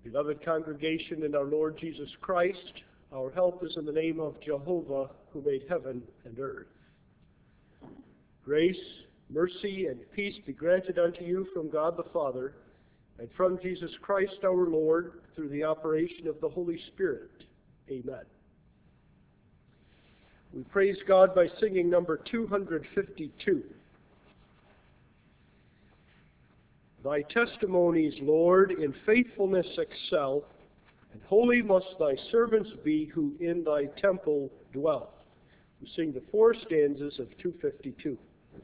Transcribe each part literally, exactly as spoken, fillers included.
Beloved congregation in our Lord Jesus Christ, our help is in the name of Jehovah, who made heaven and earth. Grace, mercy, and peace be granted unto you from God the Father, and from Jesus Christ our Lord, through the operation of the Holy Spirit. Amen. We praise God by singing number two hundred fifty-two. Thy testimonies, Lord, in faithfulness excel, and holy must thy servants be who in thy temple dwell. We sing the four stanzas of two fifty-two.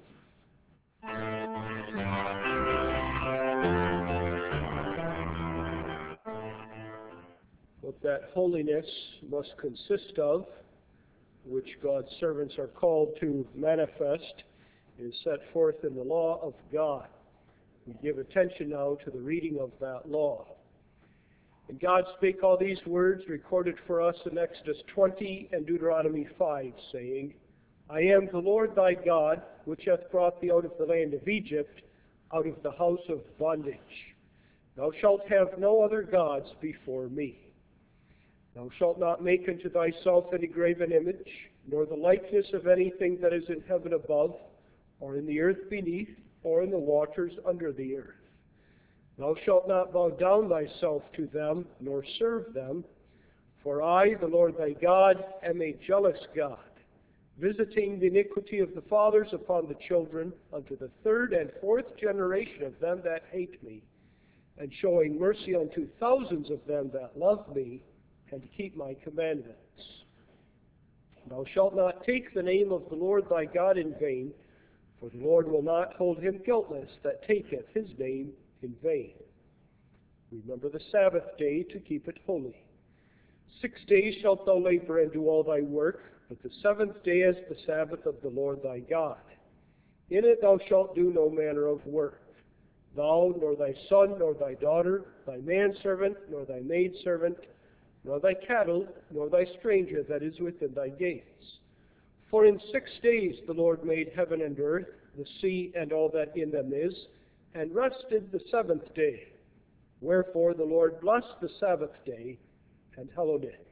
What that holiness must consist of, which God's servants are called to manifest, is set forth in the law of God. We give attention now to the reading of that law. And God spake all these words recorded for us in Exodus twenty and Deuteronomy five, saying, I am the Lord thy God, which hath brought thee out of the land of Egypt, out of the house of bondage. Thou shalt have no other gods before me. Thou shalt not make unto thyself any graven image, nor the likeness of anything that is in heaven above, or in the earth beneath, or in the waters under the earth. Thou shalt not bow down thyself to them, nor serve them, for I, the Lord thy God, am a jealous God, visiting the iniquity of the fathers upon the children, unto the third and fourth generation of them that hate me, and showing mercy unto thousands of them that love me, and keep my commandments. Thou shalt not take the name of the Lord thy God in vain, for the Lord will not hold him guiltless that taketh his name in vain. Remember the Sabbath day to keep it holy. Six days shalt thou labor and do all thy work, but the seventh day is the Sabbath of the Lord thy God. In it thou shalt do no manner of work, thou, nor thy son, nor thy daughter, thy manservant, nor thy maidservant, nor thy cattle, nor thy stranger that is within thy gates. For in six days the Lord made heaven and earth, the sea and all that in them is, and rested the seventh day. Wherefore the Lord blessed the Sabbath day, and hallowed it.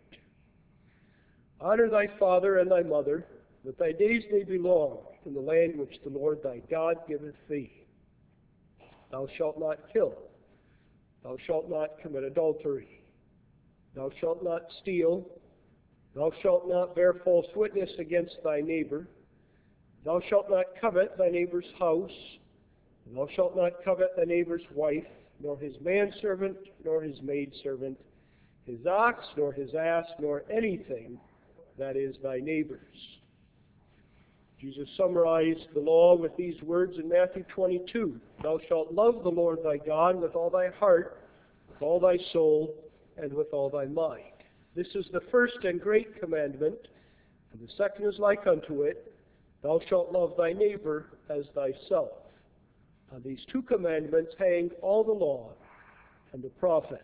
Honor thy father and thy mother, that thy days may be long in the land which the Lord thy God giveth thee. Thou shalt not kill. Thou shalt not commit adultery. Thou shalt not steal. Thou shalt not bear false witness against thy neighbor. Thou shalt not covet thy neighbor's house. Thou shalt not covet thy neighbor's wife, nor his manservant, nor his maidservant, his ox, nor his ass, nor anything that is thy neighbor's. Jesus summarized the law with these words in Matthew twenty-two. Thou shalt love the Lord thy God with all thy heart, with all thy soul, and with all thy mind. This is the first and great commandment, and the second is like unto it, thou shalt love thy neighbor as thyself. On these two commandments hang all the law and the prophets.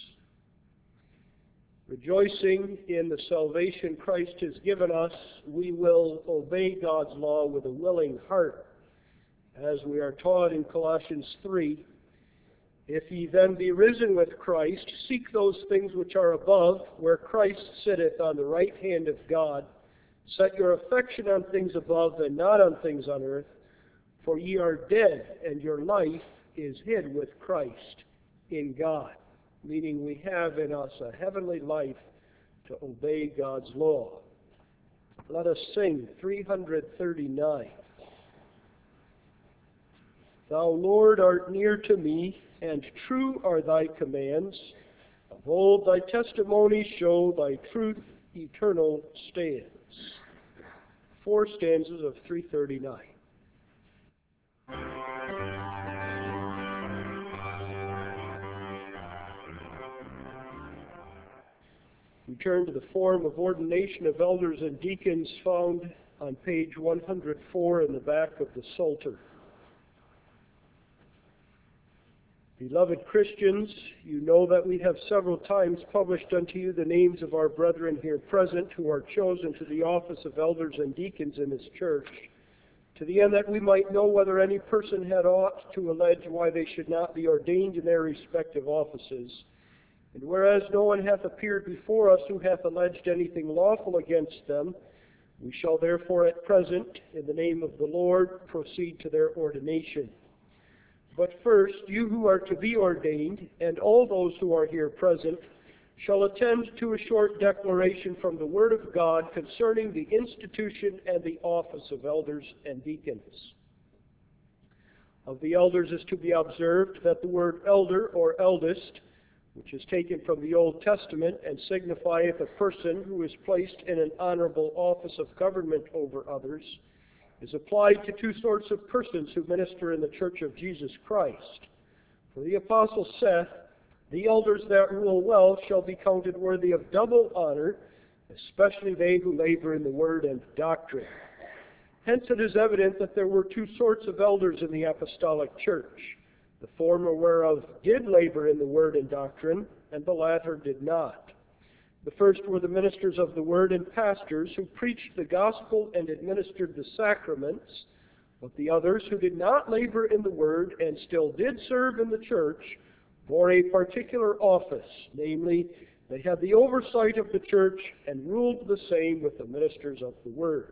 Rejoicing in the salvation Christ has given us, we will obey God's law with a willing heart, as we are taught in Colossians three. If ye then be risen with Christ, seek those things which are above, where Christ sitteth on the right hand of God. Set your affection on things above, and not on things on earth. For ye are dead, and your life is hid with Christ in God. Meaning we have in us a heavenly life to obey God's law. Let us sing three hundred thirty-nine. Thou, Lord, art near to me, and true are thy commands. Of old thy testimonies show, thy truth eternal stands. Four stanzas of three thirty-nine. We turn to the form of ordination of elders and deacons found on page one hundred four in the back of the Psalter. Beloved Christians, you know that we have several times published unto you the names of our brethren here present who are chosen to the office of elders and deacons in this church, to the end that we might know whether any person had aught to allege why they should not be ordained in their respective offices. And whereas no one hath appeared before us who hath alleged anything lawful against them, we shall therefore at present, in the name of the Lord, proceed to their ordination. But first, you who are to be ordained, and all those who are here present, shall attend to a short declaration from the Word of God concerning the institution and the office of elders and deacons. Of the elders is to be observed that the word elder or eldest, which is taken from the Old Testament and signifieth a person who is placed in an honorable office of government over others, is applied to two sorts of persons who minister in the Church of Jesus Christ. For the Apostle saith, "The elders that rule well shall be counted worthy of double honor, especially they who labor in the word and doctrine." Hence it is evident that there were two sorts of elders in the apostolic church. The former whereof did labor in the word and doctrine, and the latter did not. The first were the ministers of the word and pastors who preached the gospel and administered the sacraments, but the others who did not labor in the word and still did serve in the church bore a particular office, namely, they had the oversight of the church and ruled the same with the ministers of the word.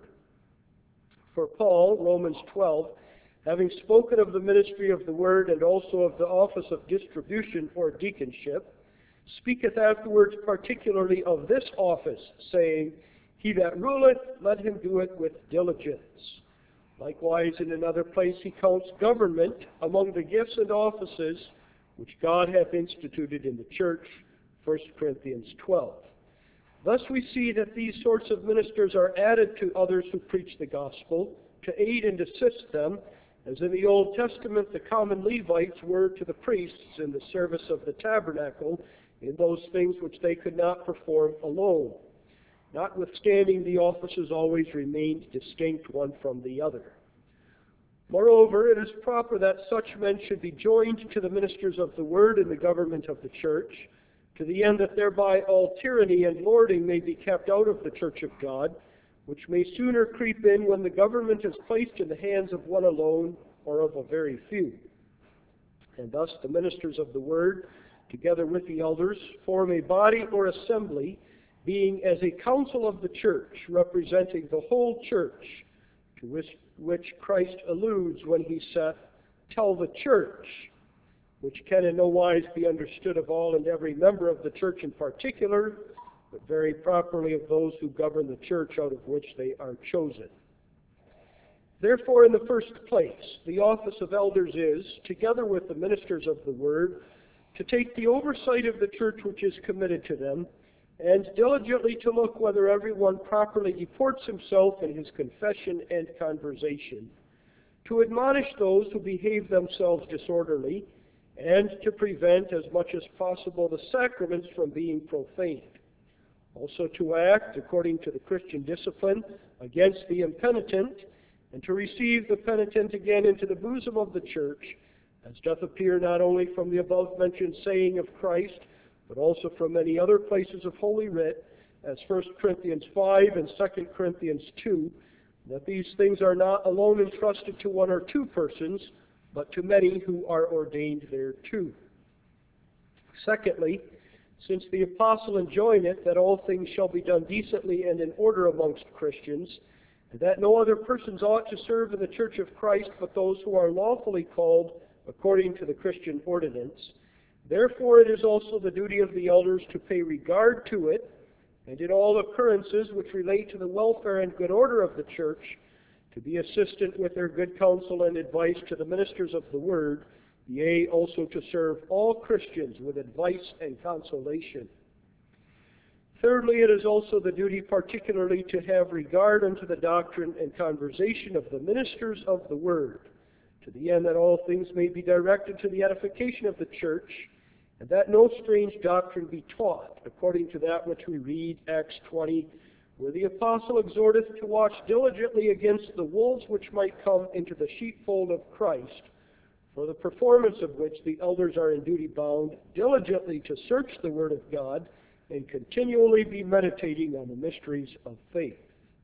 For Paul, Romans twelve, having spoken of the ministry of the word and also of the office of distribution or deaconship, speaketh afterwards particularly of this office, saying, "He that ruleth, let him do it with diligence." Likewise, in another place he counts government among the gifts and offices which God hath instituted in the church, First Corinthians twelve. Thus we see that these sorts of ministers are added to others who preach the gospel, to aid and assist them, as in the Old Testament the common Levites were to the priests in the service of the tabernacle in those things which they could not perform alone. Notwithstanding, the offices always remained distinct one from the other. Moreover, it is proper that such men should be joined to the ministers of the word in the government of the church, to the end that thereby all tyranny and lording may be kept out of the church of God, which may sooner creep in when the government is placed in the hands of one alone or of a very few. And thus the ministers of the word, together with the elders, form a body or assembly, being as a council of the church, representing the whole church, to which, which Christ alludes when he saith, "Tell the church," which can in no wise be understood of all and every member of the church in particular, but very properly of those who govern the church out of which they are chosen. Therefore, in the first place, the office of elders is, together with the ministers of the word, to take the oversight of the church which is committed to them, and diligently to look whether everyone properly deports himself in his confession and conversation, to admonish those who behave themselves disorderly, and to prevent as much as possible the sacraments from being profaned. Also to act according to the Christian discipline against the impenitent, and to receive the penitent again into the bosom of the church, as doth appear not only from the above-mentioned saying of Christ, but also from many other places of Holy Writ, as First Corinthians five and Second Corinthians two, that these things are not alone entrusted to one or two persons, but to many who are ordained thereto. Secondly, since the apostle enjoineth that all things shall be done decently and in order amongst Christians, and that no other persons ought to serve in the church of Christ but those who are lawfully called according to the Christian ordinance, therefore it is also the duty of the elders to pay regard to it, and in all occurrences which relate to the welfare and good order of the church, to be assistant with their good counsel and advice to the ministers of the word, yea, also to serve all Christians with advice and consolation. Thirdly, it is also the duty particularly to have regard unto the doctrine and conversation of the ministers of the word, to the end that all things may be directed to the edification of the church, and that no strange doctrine be taught, according to that which we read, Acts twenty, where the apostle exhorteth to watch diligently against the wolves which might come into the sheepfold of Christ, for the performance of which the elders are in duty bound diligently to search the word of God and continually be meditating on the mysteries of faith.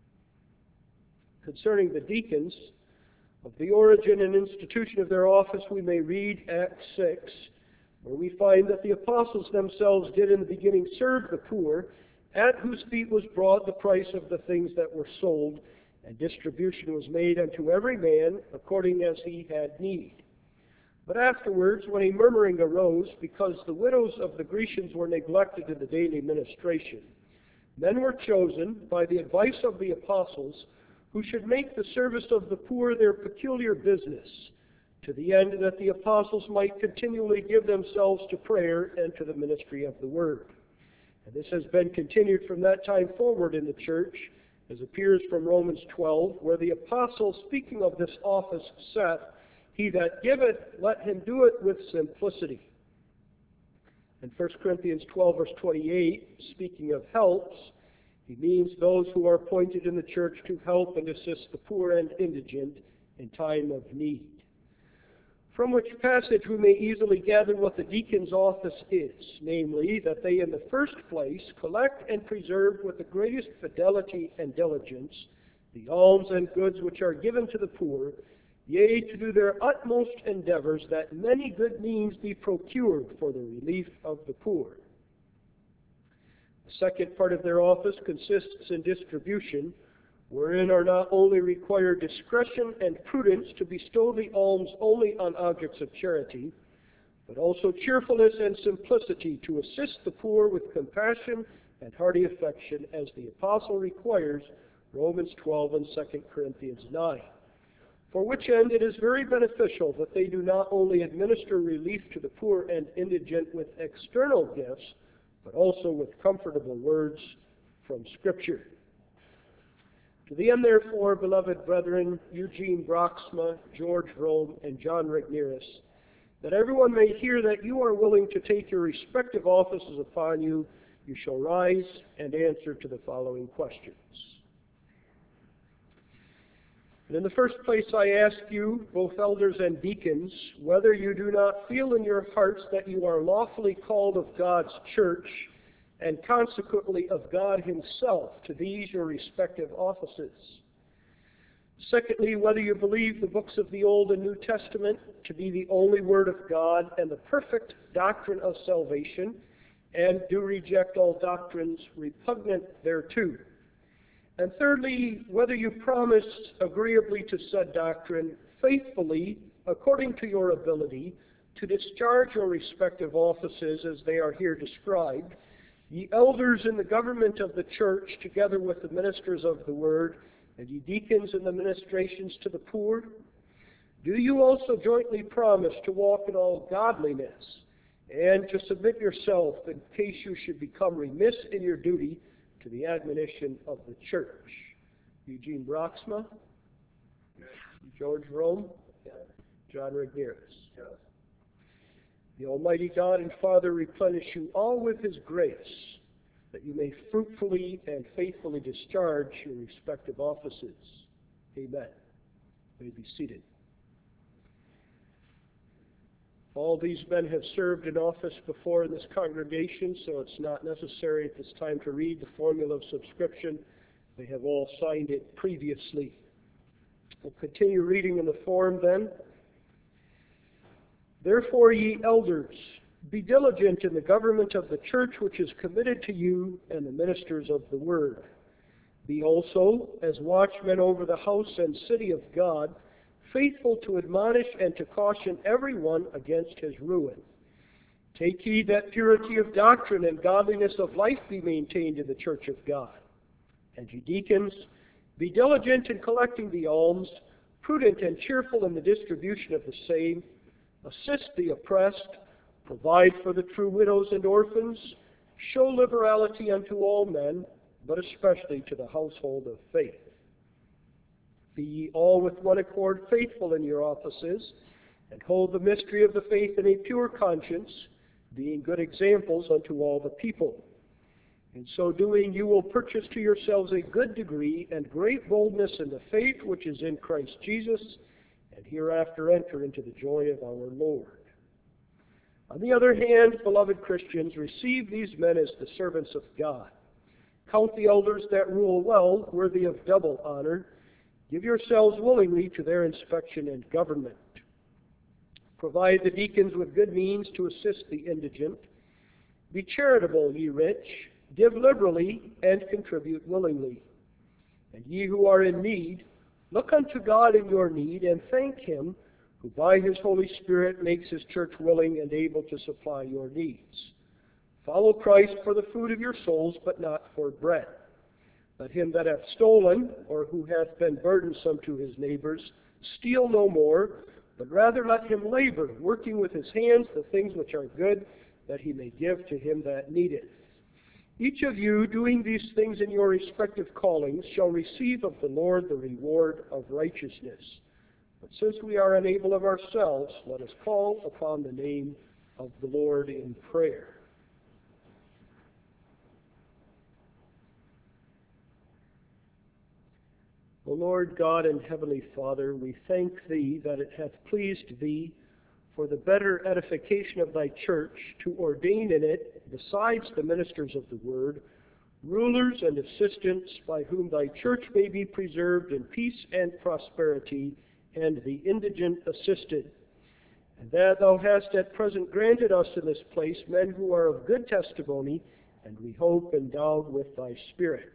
Concerning the deacons, of the origin and institution of their office we may read Acts six, where we find that the apostles themselves did in the beginning serve the poor, at whose feet was brought the price of the things that were sold, and distribution was made unto every man according as he had need. But afterwards, when a murmuring arose, because the widows of the Grecians were neglected in the daily ministration, men were chosen by the advice of the apostles, who should make the service of the poor their peculiar business, to the end that the apostles might continually give themselves to prayer and to the ministry of the word. And this has been continued from that time forward in the church, as appears from Romans twelve, where the apostle, speaking of this office, saith, "He that giveth, let him do it with simplicity." In First Corinthians twelve, verse twenty-eight, speaking of helps, he means those who are appointed in the church to help and assist the poor and indigent in time of need. From which passage we may easily gather what the deacon's office is, namely, that they in the first place collect and preserve with the greatest fidelity and diligence the alms and goods which are given to the poor, yea, to do their utmost endeavors that many good means be procured for the relief of the poor. The second part of their office consists in distribution, wherein are not only required discretion and prudence to bestow the alms only on objects of charity, but also cheerfulness and simplicity to assist the poor with compassion and hearty affection, as the apostle requires, Romans twelve and Second Corinthians nine. For which end it is very beneficial that they do not only administer relief to the poor and indigent with external gifts, but also with comfortable words from Scripture. To the end, therefore, beloved brethren, Eugene Broxma, George Rome, and John Regnerus, that everyone may hear that you are willing to take your respective offices upon you, you shall rise and answer to the following questions. And in the first place, I ask you, both elders and deacons, whether you do not feel in your hearts that you are lawfully called of God's church, and consequently of God himself, to these your respective offices. Secondly, whether you believe the books of the Old and New Testament to be the only Word of God and the perfect doctrine of salvation, and do reject all doctrines repugnant thereto. And thirdly, whether you promise agreeably to said doctrine, faithfully, according to your ability, to discharge your respective offices as they are here described, ye elders in the government of the church, together with the ministers of the word, and ye deacons in the ministrations to the poor, do you also jointly promise to walk in all godliness, and to submit yourself in case you should become remiss in your duty to the admonition of the church? Eugene Broxma, George Rome, John Regnerus. The Almighty God and Father replenish you all with his grace, that you may fruitfully and faithfully discharge your respective offices. Amen. You may be seated. All these men have served in office before in this congregation, so it's not necessary at this time to read the formula of subscription. They have all signed it previously. We'll continue reading in the form then. Therefore, ye elders, be diligent in the government of the church which is committed to you, and the ministers of the word. Be also, as watchmen over the house and city of God, faithful to admonish and to caution everyone against his ruin. Take heed that purity of doctrine and godliness of life be maintained in the church of God. And ye deacons, be diligent in collecting the alms, prudent and cheerful in the distribution of the same, assist the oppressed, provide for the true widows and orphans, show liberality unto all men, but especially to the household of faith. Be ye all with one accord faithful in your offices, and hold the mystery of the faith in a pure conscience, being good examples unto all the people. In so doing, you will purchase to yourselves a good degree and great boldness in the faith which is in Christ Jesus, and hereafter enter into the joy of our Lord. On the other hand, beloved Christians, receive these men as the servants of God. Count the elders that rule well worthy of double honor. Give yourselves willingly to their inspection and government. Provide the deacons with good means to assist the indigent. Be charitable, ye rich, give liberally, and contribute willingly. And ye who are in need, look unto God in your need, and thank Him, who by His Holy Spirit makes His church willing and able to supply your needs. Follow Christ for the food of your souls, but not for bread. Let him that hath stolen, or who hath been burdensome to his neighbors, steal no more, but rather let him labor, working with his hands the things which are good, that he may give to him that needeth. Each of you, doing these things in your respective callings, shall receive of the Lord the reward of righteousness. But since we are unable of ourselves, let us call upon the name of the Lord in prayer. O Lord God and Heavenly Father, we thank Thee that it hath pleased Thee for the better edification of Thy church to ordain in it, besides the ministers of the Word, rulers and assistants by whom Thy church may be preserved in peace and prosperity, and the indigent assisted. And that Thou hast at present granted us in this place men who are of good testimony, and we hope endowed with Thy Spirit.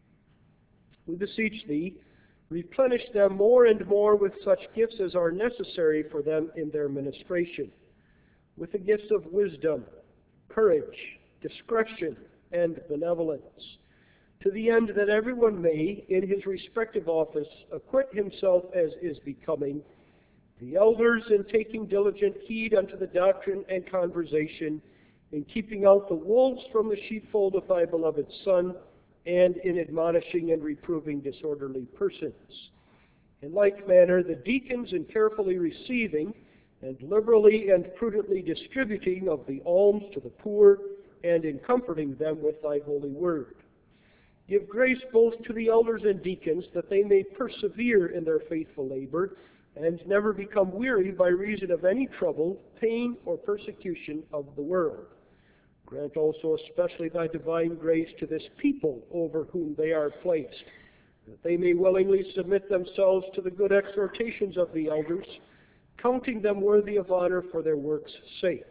We beseech Thee, replenish them more and more with such gifts as are necessary for them in their ministration, with the gifts of wisdom, courage, discretion, and benevolence, to the end that everyone may, in his respective office, acquit himself as is becoming, the elders in taking diligent heed unto the doctrine and conversation, in keeping out the wolves from the sheepfold of Thy beloved Son, and in admonishing and reproving disorderly persons. In like manner, the deacons in carefully receiving and liberally and prudently distributing of the alms to the poor, and in comforting them with Thy holy word. Give grace both to the elders and deacons, that they may persevere in their faithful labor, and never become weary by reason of any trouble, pain, or persecution of the world. Grant also especially Thy divine grace to this people over whom they are placed, that they may willingly submit themselves to the good exhortations of the elders, counting them worthy of honor for their work's sake.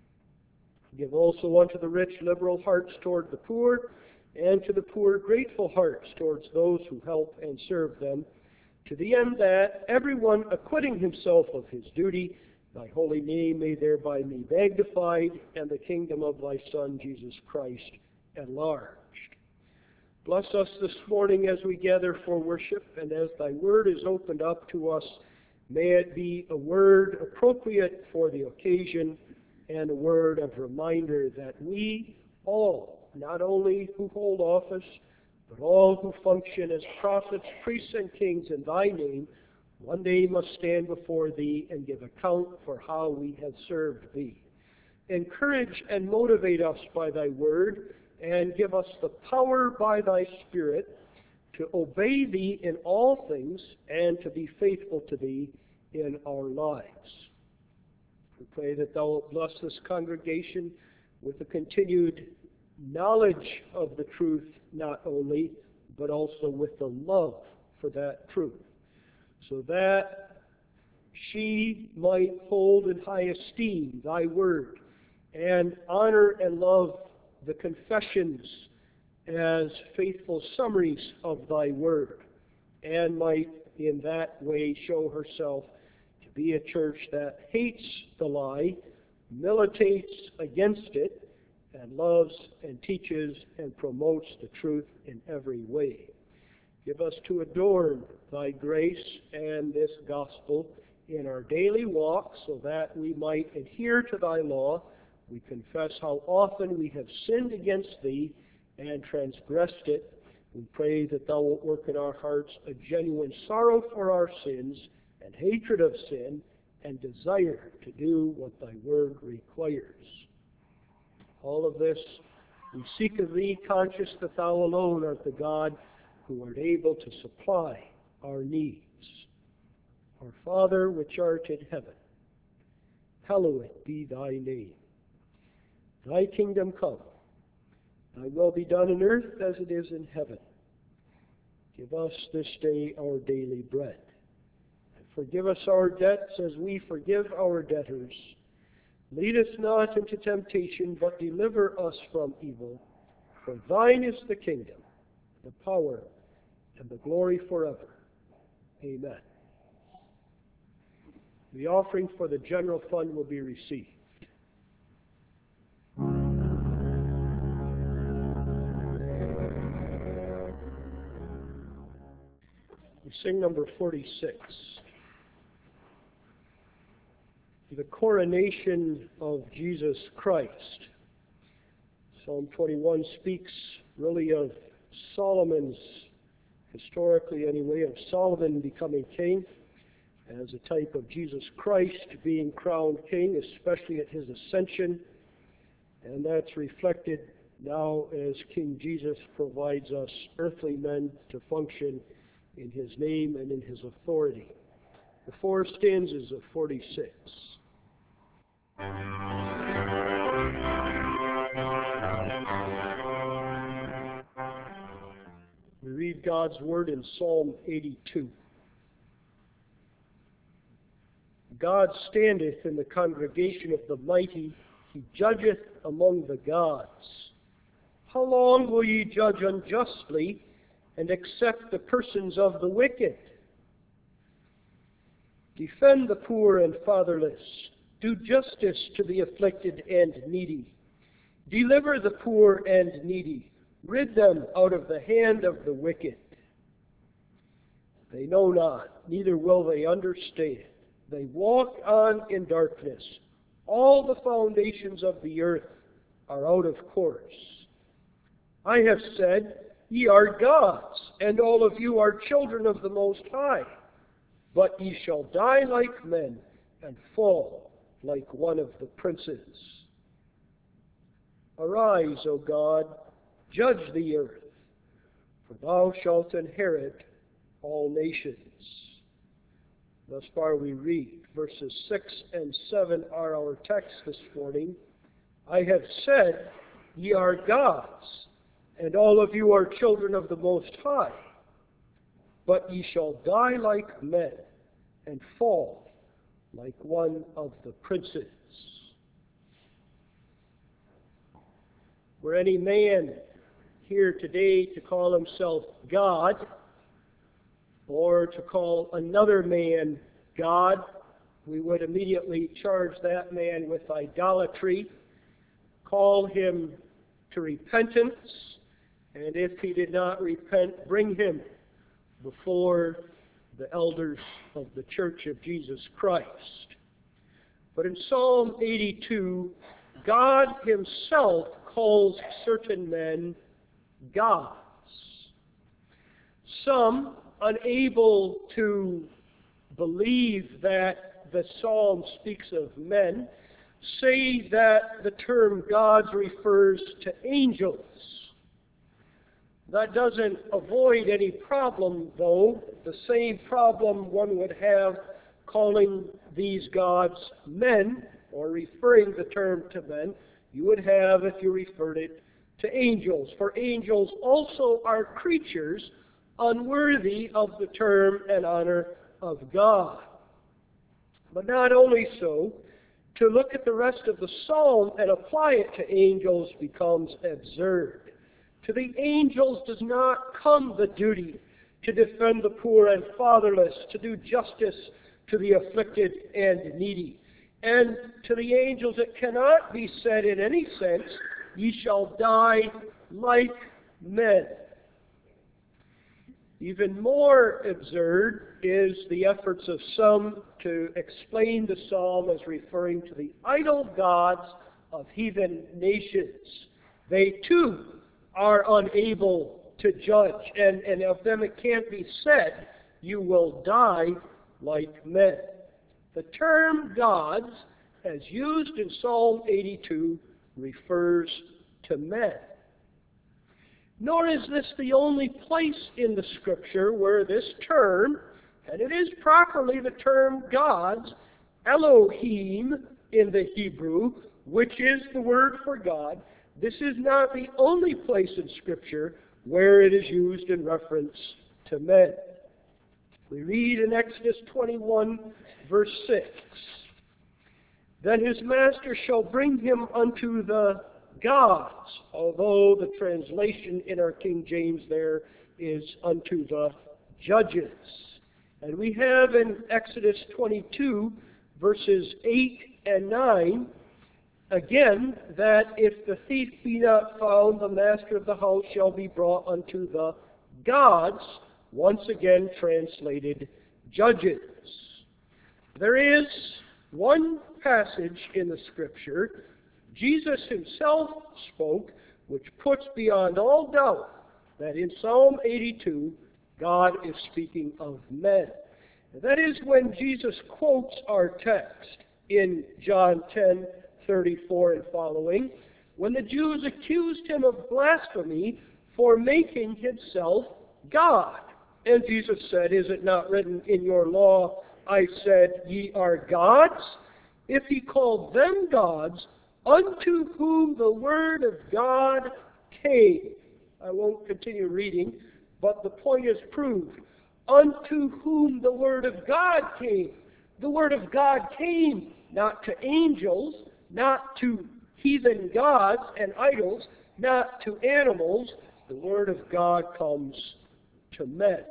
Give also unto the rich liberal hearts toward the poor, and to the poor grateful hearts towards those who help and serve them, to the end that, everyone acquitting himself of his duty, Thy holy name may thereby be magnified, and the kingdom of Thy Son, Jesus Christ, enlarged. Bless us this morning as we gather for worship, and as Thy word is opened up to us, may it be a word appropriate for the occasion, and a word of reminder that we all, not only who hold office, but all who function as prophets, priests, and kings in Thy name, one day must stand before Thee and give account for how we have served Thee. Encourage and motivate us by Thy word, and give us the power by Thy Spirit to obey Thee in all things and to be faithful to Thee in our lives. We pray that Thou wilt bless this congregation with the continued knowledge of the truth not only, but also with the love for that truth, so that she might hold in high esteem Thy word, and honor and love the confessions as faithful summaries of Thy word, and might in that way show herself to be a church that hates the lie, militates against it, and loves and teaches and promotes the truth in every way. Give us to adorn Thy grace and this gospel in our daily walk, so that we might adhere to Thy law. We confess how often we have sinned against Thee and transgressed it. We pray that Thou wilt work in our hearts a genuine sorrow for our sins and hatred of sin, and desire to do what Thy word requires. All of this we seek of Thee, conscious that Thou alone art the God who art able to supply our needs. Our Father, which art in heaven, hallowed be Thy name. Thy kingdom come. Thy will be done on earth as it is in heaven. Give us this day our daily bread. And forgive us our debts as we forgive our debtors. Lead us not into temptation, but deliver us from evil. For thine is the kingdom, the power, and the glory forever. Amen. The offering for the general fund will be received. We sing number forty-six. The coronation of Jesus Christ. Psalm twenty-one speaks really of Solomon's, historically anyway, of Solomon becoming king as a type of Jesus Christ being crowned king, especially at his ascension. And that's reflected now as King Jesus provides us earthly men to function in his name and in his authority. The four stanzas of forty-six. We read God's word in Psalm eighty-two. God standeth in the congregation of the mighty, he judgeth among the gods. How long will ye judge unjustly, and accept the persons of the wicked? Defend the poor and fatherless. Do justice to the afflicted and needy. Deliver the poor and needy. Rid them out of the hand of the wicked. They know not, neither will they understand. They walk on in darkness. All the foundations of the earth are out of course. I have said, ye are gods, and all of you are children of the Most High. But ye shall die like men, and fall like one of the princes. Arise, O God, judge the earth, for thou shalt inherit all nations. Thus far we read. Verses six and seven are our text this morning. I have said, ye are gods, and all of you are children of the Most High. But ye shall die like men, and fall like one of the princes. Were any man here today to call himself God, or to call another man God, we would immediately charge that man with idolatry, call him to repentance, and if he did not repent, bring him before the elders of the Church of Jesus Christ. But in Psalm eighty-two, God himself calls certain men gods. Some, unable to believe that the psalm speaks of men, say that the term gods refers to angels. That doesn't avoid any problem, though. The same problem one would have calling these gods men, or referring the term to men, you would have if you referred it to angels. For angels also are creatures unworthy of the term and honor of God. But not only so, to look at the rest of the psalm and apply it to angels becomes absurd. To the angels does not come the duty to defend the poor and fatherless, to do justice to the afflicted and needy. And to the angels it cannot be said in any sense, ye shall die like men. Even more absurd is the efforts of some to explain the psalm as referring to the idol gods of heathen nations. They too are unable to judge, and, and of them it can't be said, you will die like men. The term gods, as used in Psalm eighty-two, refers to men. Nor is this the only place in the Scripture where this term, and it is properly the term gods, Elohim in the Hebrew, which is the word for God, this is not the only place in Scripture where it is used in reference to men. We read in Exodus twenty-one, verse six, "Then his master shall bring him unto the gods," although the translation in our King James there is "unto the judges." And we have in Exodus twenty-two, verses eight and nine, again, that if the thief be not found, the master of the house shall be brought unto the gods, once again translated judges. There is one passage in the Scripture Jesus himself spoke, which puts beyond all doubt that in Psalm eighty-two, God is speaking of men. And that is when Jesus quotes our text in John ten, thirty-four and following, when the Jews accused him of blasphemy for making himself God. And Jesus said, "Is it not written in your law, I said, ye are gods? If he called them gods, unto whom the word of God came." I won't continue reading, but the point is proved. Unto whom the word of God came. The word of God came not to angels, not to heathen gods and idols, not to animals. The word of God comes to men.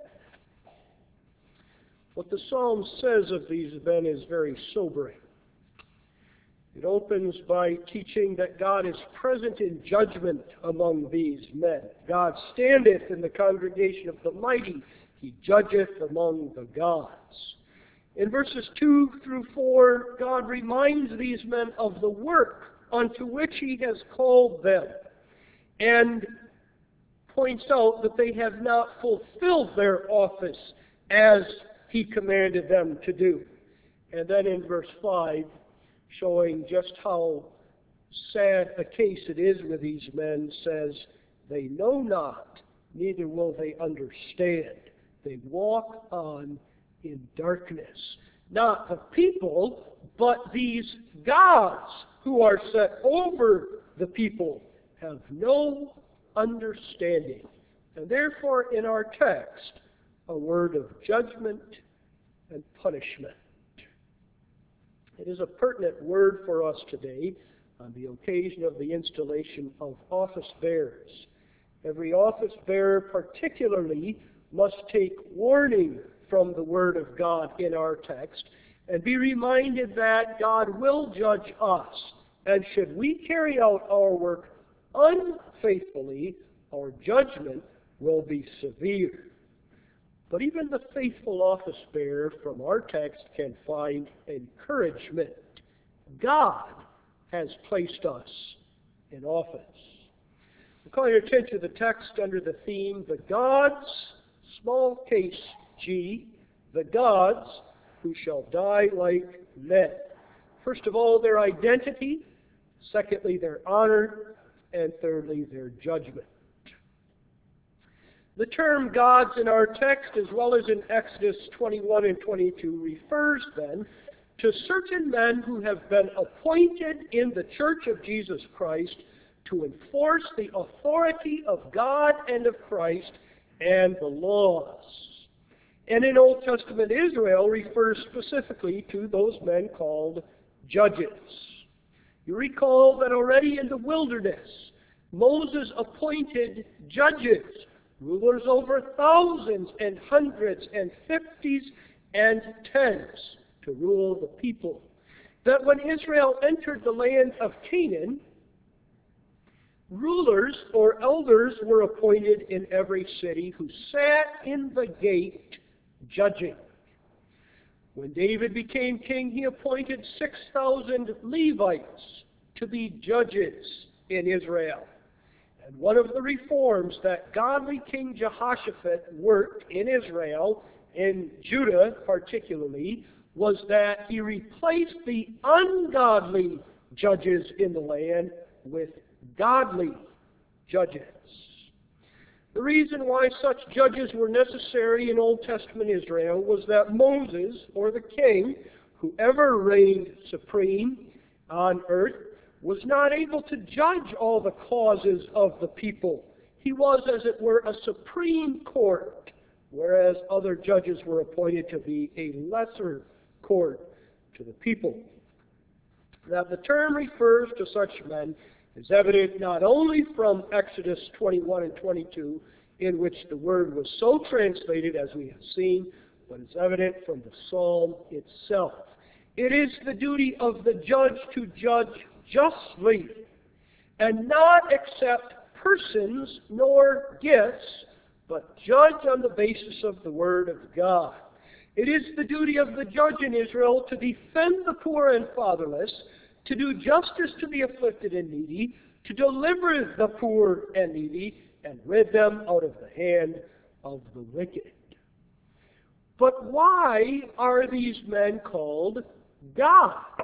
What the Psalm says of these men is very sobering. It opens by teaching that God is present in judgment among these men. God standeth in the congregation of the mighty. He judgeth among the gods. In verses two through four, God reminds these men of the work unto which he has called them, and points out that they have not fulfilled their office as he commanded them to do. And then in verse five, showing just how sad a case it is with these men, says, "They know not, neither will they understand. They walk on in darkness." Not the people, but these gods who are set over the people have no understanding. And therefore, in our text, a word of judgment and punishment. It is a pertinent word for us today on the occasion of the installation of office bearers. Every office bearer particularly must take warning from the Word of God in our text and be reminded that God will judge us. And should we carry out our work unfaithfully, our judgment will be severe. But even the faithful office bearer from our text can find encouragement. God has placed us in office. I call your attention to the text under the theme, the gods, small case G, the gods who shall die like men. First of all, their identity. Secondly, their honor. And thirdly, their judgment. The term gods in our text, as well as in Exodus twenty-one and twenty-two, refers then to certain men who have been appointed in the Church of Jesus Christ to enforce the authority of God and of Christ and the laws. And in Old Testament Israel refers specifically to those men called judges. You recall that already in the wilderness, Moses appointed judges, rulers over thousands and hundreds and fifties and tens to rule the people. That when Israel entered the land of Canaan, rulers or elders were appointed in every city who sat in the gate judging. When David became king, he appointed six thousand Levites to be judges in Israel. And one of the reforms that godly King Jehoshaphat worked in Israel, in Judah particularly, was that he replaced the ungodly judges in the land with godly judges. The reason why such judges were necessary in Old Testament Israel was that Moses, or the king, whoever reigned supreme on earth, was not able to judge all the causes of the people. He was, as it were, a supreme court whereas other judges were appointed to be a lesser court to the people. Now, the term refers to such men is evident not only from Exodus twenty-one and twenty-two, in which the word was so translated as we have seen, but it's evident from the psalm itself. It is the duty of the judge to judge justly and not accept persons nor gifts, but judge on the basis of the word of God. It is the duty of the judge in Israel to defend the poor and fatherless, to do justice to the afflicted and needy, to deliver the poor and needy, and rid them out of the hand of the wicked. But why are these men called gods?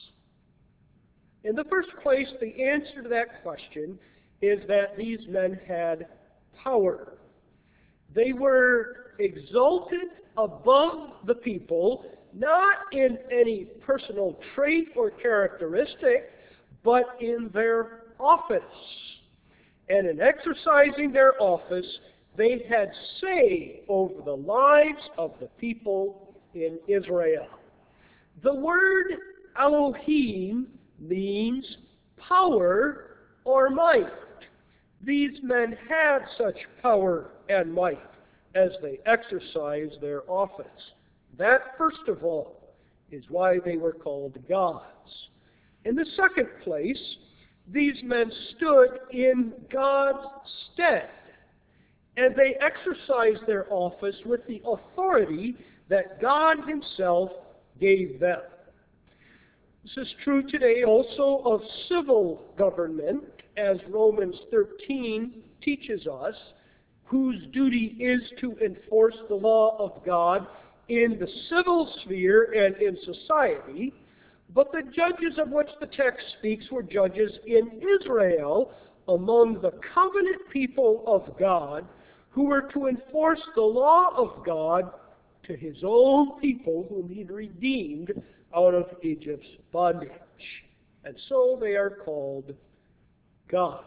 In the first place, the answer to that question is that these men had power. They were exalted above the people, not in any personal trait or characteristic, but in their office. And in exercising their office, they had say over the lives of the people in Israel. The word Elohim means power or might. These men had such power and might as they exercised their office. That, first of all, is why they were called gods. In the second place, these men stood in God's stead, and they exercised their office with the authority that God Himself gave them. This is true today also of civil government, as Romans thirteen teaches us, whose duty is to enforce the law of God in the civil sphere and in society. But the judges of which the text speaks were judges in Israel, among the covenant people of God, who were to enforce the law of God to His own people whom He redeemed out of Egypt's bondage. And so they are called gods.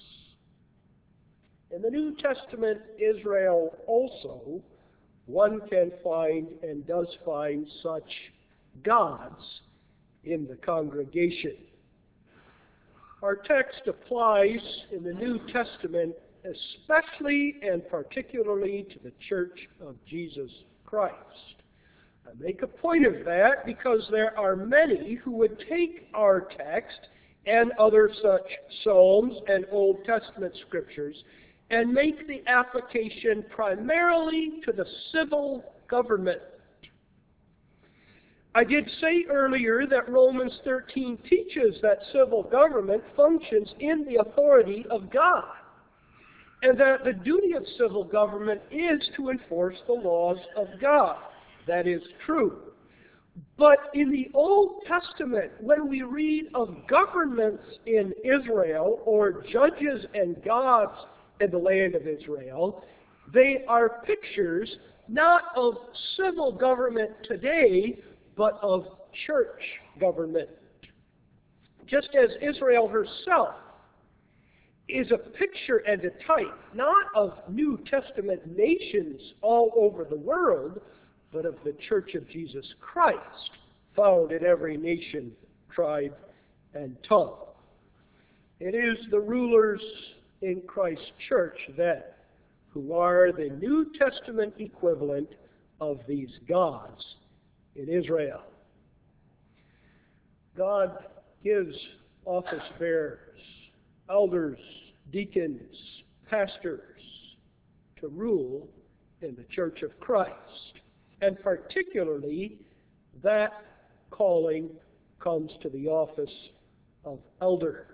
In the New Testament Israel also, one can find and does find such gods in the congregation. Our text applies in the New Testament especially and particularly to the Church of Jesus Christ. I make a point of that because there are many who would take our text and other such Psalms and Old Testament scriptures and make the application primarily to the civil government. I did say earlier that Romans thirteen teaches that civil government functions in the authority of God, and that the duty of civil government is to enforce the laws of God. That is true. But in the Old Testament, when we read of governments in Israel or judges and gods in the land of Israel, they are pictures not of civil government today, but of church government. Just as Israel herself is a picture and a type, not of New Testament nations all over the world, but of the Church of Jesus Christ, found in every nation, tribe, and tongue. It is the rulers in Christ's church then who are the New Testament equivalent of these gods in Israel. God gives office bearers, elders, deacons, pastors to rule in the Church of Christ. And particularly, that calling comes to the office of elder.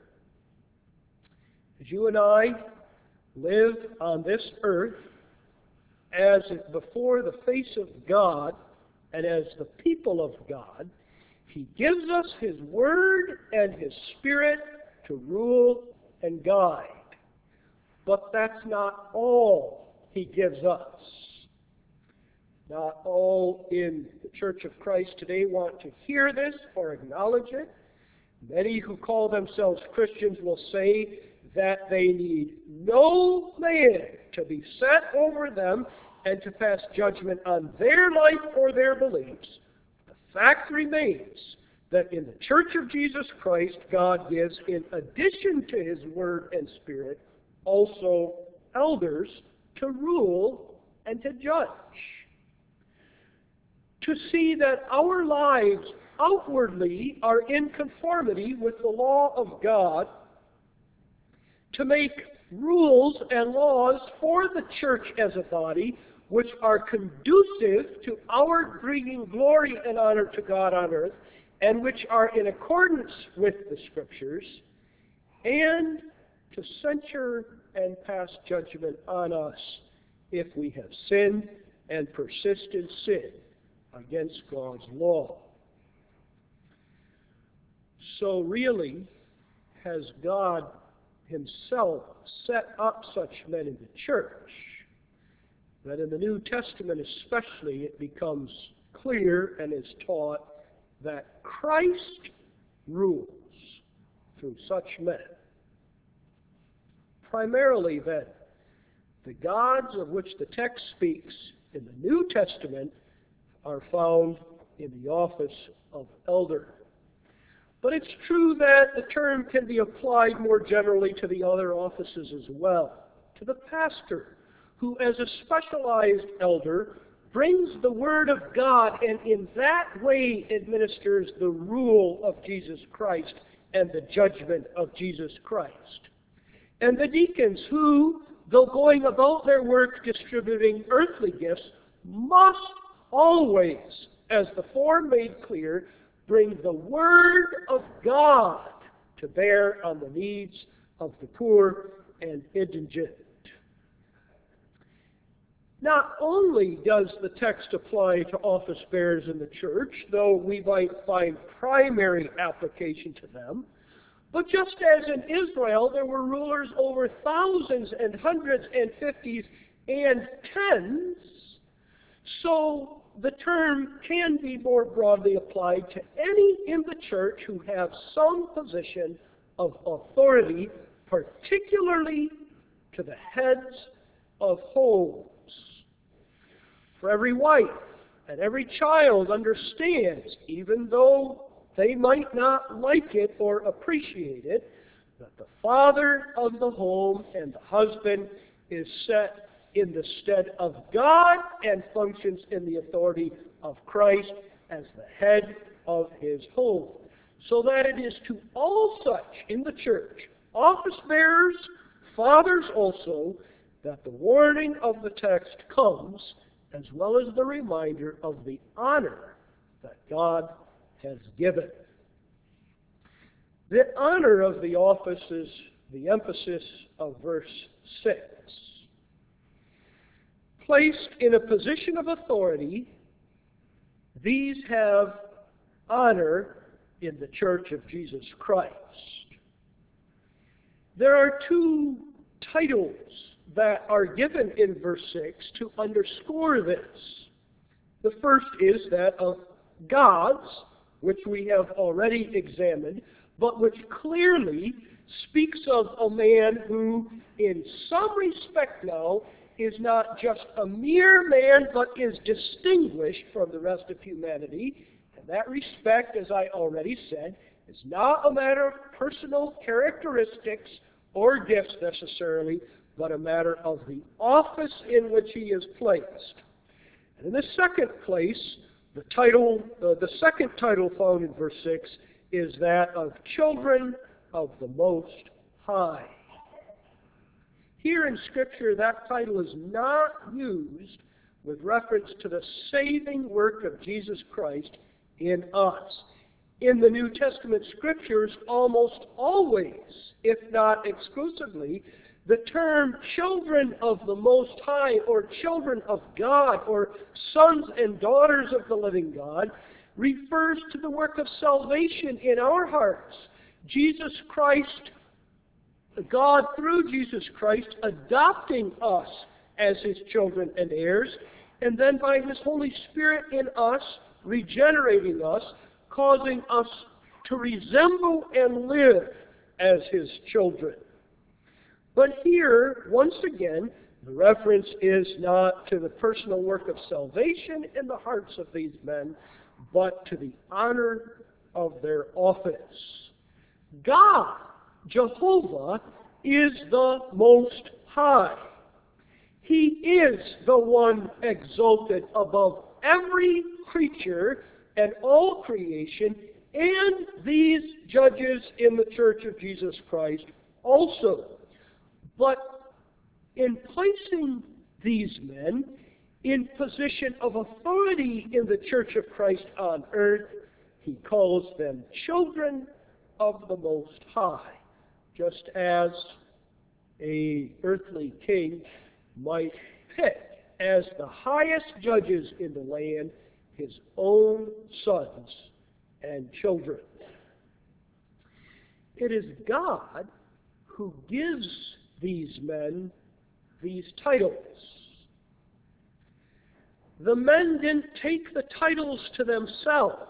As you and I live on this earth as before the face of God and as the people of God, He gives us His Word and His Spirit to rule and guide. But that's not all He gives us. Not all in the Church of Christ today want to hear this or acknowledge it. Many who call themselves Christians will say that they need no man to be set over them and to pass judgment on their life or their beliefs, the fact remains that in the Church of Jesus Christ, God gives, in addition to His Word and Spirit, also elders to rule and to judge. To see that our lives outwardly are in conformity with the law of God, to make rules and laws for the church as a body which are conducive to our bringing glory and honor to God on earth, and which are in accordance with the Scriptures, and to censure and pass judgment on us if we have sinned and persist in sin against God's law. So really, has God Himself set up such men in the church that in the New Testament especially it becomes clear and is taught that Christ rules through such men. Primarily then, the gods of which the text speaks in the New Testament are found in the office of elder. But it's true that the term can be applied more generally to the other offices as well. To the pastor, who as a specialized elder brings the Word of God and in that way administers the rule of Jesus Christ and the judgment of Jesus Christ. And the deacons who, though going about their work distributing earthly gifts, must always, as the form made clear, bring the Word of God to bear on the needs of the poor and indigent. Not only does the text apply to office bearers in the church, though we might find primary application to them, but just as in Israel there were rulers over thousands and hundreds and fifties and tens, so the term can be more broadly applied to any in the church who have some position of authority, particularly to the heads of homes. For every wife and every child understands, even though they might not like it or appreciate it, that the father of the home and the husband is set in the stead of God and functions in the authority of Christ as the head of his home. So that it is to all such in the church, office bearers, fathers also, that the warning of the text comes, as well as the reminder of the honor that God has given. The honor of the office is the emphasis of verse six. Placed in a position of authority, these have honor in the Church of Jesus Christ. There are two titles that are given in verse six to underscore this. The first is that of gods, which we have already examined, but which clearly speaks of a man who, in some respect now, is not just a mere man, but is distinguished from the rest of humanity. And that respect, as I already said, is not a matter of personal characteristics or gifts necessarily, but a matter of the office in which he is placed. And in the second place, the title, uh, the second title found in verse six is that of children of the Most High. Here in Scripture, that title is not used with reference to the saving work of Jesus Christ in us. In the New Testament Scriptures, almost always, if not exclusively, the term children of the Most High, or children of God, or sons and daughters of the living God, refers to the work of salvation in our hearts. Jesus Christ, God through Jesus Christ, adopting us as His children and heirs, and then by His Holy Spirit in us, regenerating us, causing us to resemble and live as His children. But here, once again, The reference is not to the personal work of salvation in the hearts of these men, but to the honor of their office. God, Jehovah, is the Most High. He is the one exalted above every creature and all creation, and these judges in the Church of Jesus Christ also. But in placing these men in position of authority in the Church of Christ on earth, he calls them children of the Most High, just as a earthly king might pick as the highest judges in the land his own sons and children. It is God who gives these men these titles. The men didn't take the titles to themselves.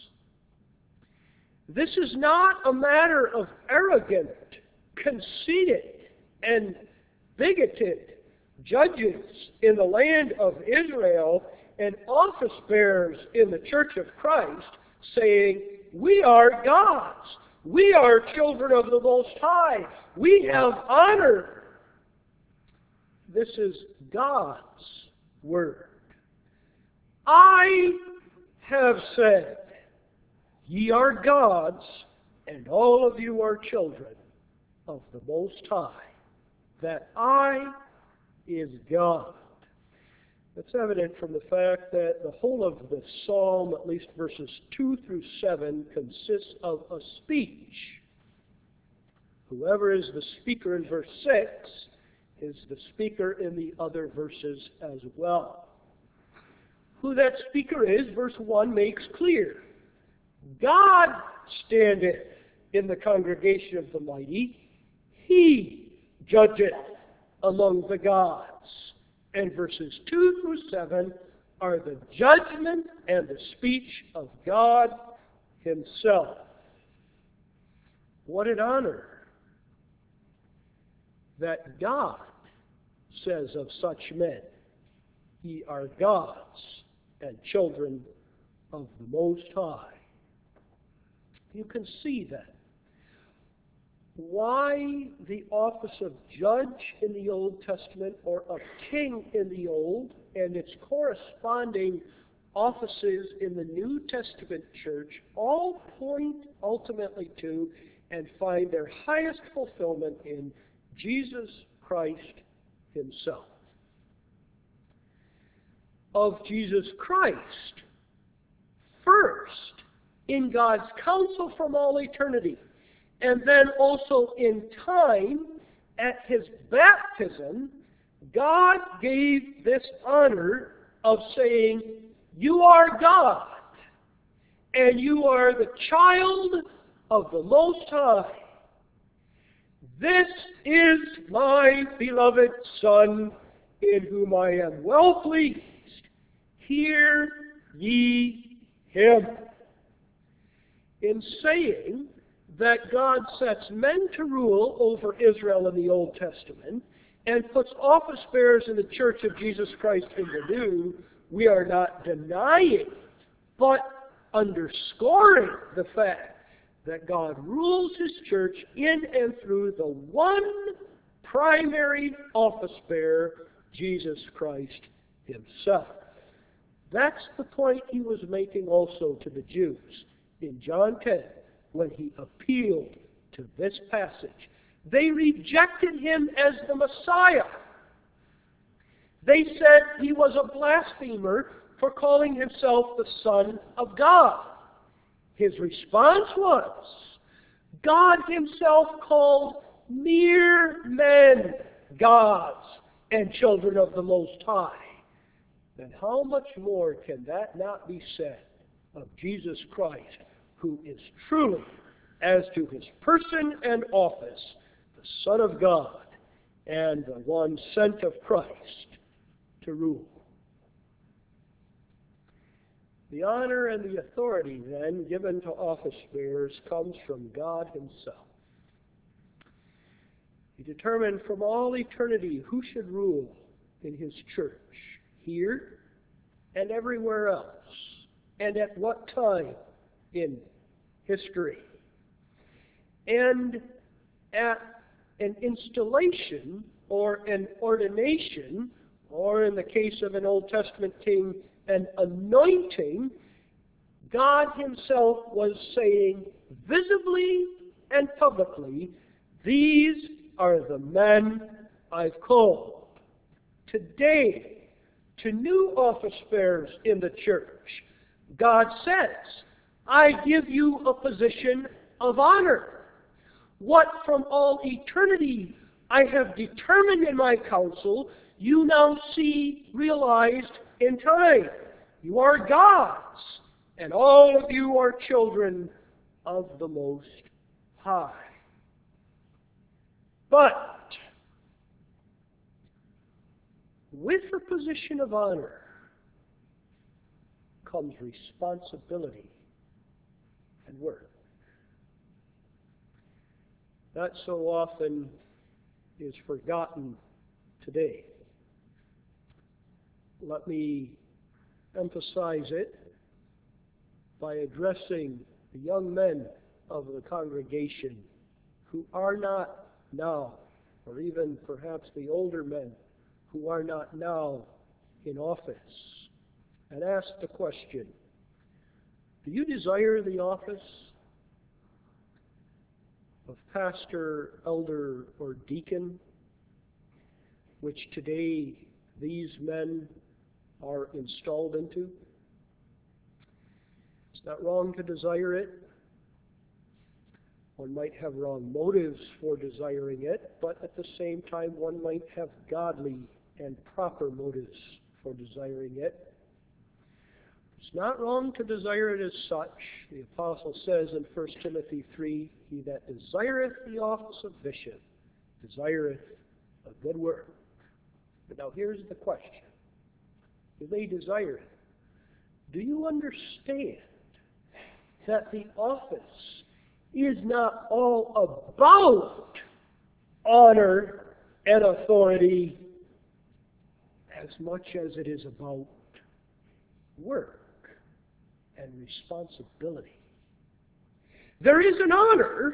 This is not a matter of arrogant, conceited, and bigoted judges in the land of Israel and office bearers in the Church of Christ saying, we are God's. We are children of the Most High. We have honor. This is God's word. I have said, ye are God's, and all of you are children of the Most High. That I is God. It's evident from the fact that the whole of the psalm, at least verses two through seven, consists of a speech. Whoever is the speaker in verse six is the speaker in the other verses as well. Who that speaker is, verse one makes clear. God standeth in the congregation of the mighty. He judgeth among the gods. And verses two through seven are the judgment and the speech of God himself. What an honor that God says of such men, ye are God's and children of the Most High. You can see that. Why the office of judge in the Old Testament or of king in the Old and its corresponding offices in the New Testament church all point ultimately to and find their highest fulfillment in Jesus Christ himself. Of Jesus Christ, first in God's counsel from all eternity, and then also in time, at his baptism, God gave this honor of saying, you are God, and you are the child of the Most High. This is my beloved Son, in whom I am well pleased. Hear ye him. In saying that God sets men to rule over Israel in the Old Testament and puts office bearers in the Church of Jesus Christ in the New, we are not denying, but underscoring the fact that God rules his church in and through the one primary office bearer, Jesus Christ himself. That's the point he was making also to the Jews in John ten when he appealed to this passage. They rejected him as the Messiah. They said he was a blasphemer for calling himself the Son of God. His response was, God himself called mere men gods and children of the Most High. Then how much more can that not be said of Jesus Christ, who is truly, as to his person and office, the Son of God and the one sent of Christ to rule. The honor and the authority, then, given to office bearers comes from God himself. He determined from all eternity who should rule in his church, here and everywhere else, and at what time in history. And at an installation or an ordination, or in the case of an Old Testament king, an anointing, God himself was saying visibly and publicly, these are the men I've called. Today, to new office bearers in the church, God says, I give you a position of honor. What from all eternity I have determined in my counsel, you now see realized in time. You are God's, and all of you are children of the Most High. But with the position of honor comes responsibility and work. That so often is forgotten today. Let me emphasize it by addressing the young men of the congregation who are not now, or even perhaps the older men who are not now in office, and ask the question, do you desire the office of pastor, elder, or deacon, which today these men are installed into? It's not wrong to desire it. One might have wrong motives for desiring it, but at the same time one might have godly and proper motives for desiring it. It's not wrong to desire it as such. The apostle says in First Timothy three, he that desireth the office of bishop desireth a good work. But now here's the question. Do they desire it? Do you understand that the office is not all about honor and authority as much as it is about work and responsibility? There is an honor,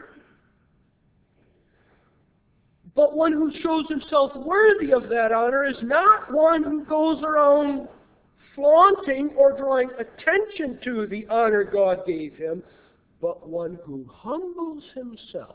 but one who shows himself worthy of that honor is not one who goes around flaunting or drawing attention to the honor God gave him, but one who humbles himself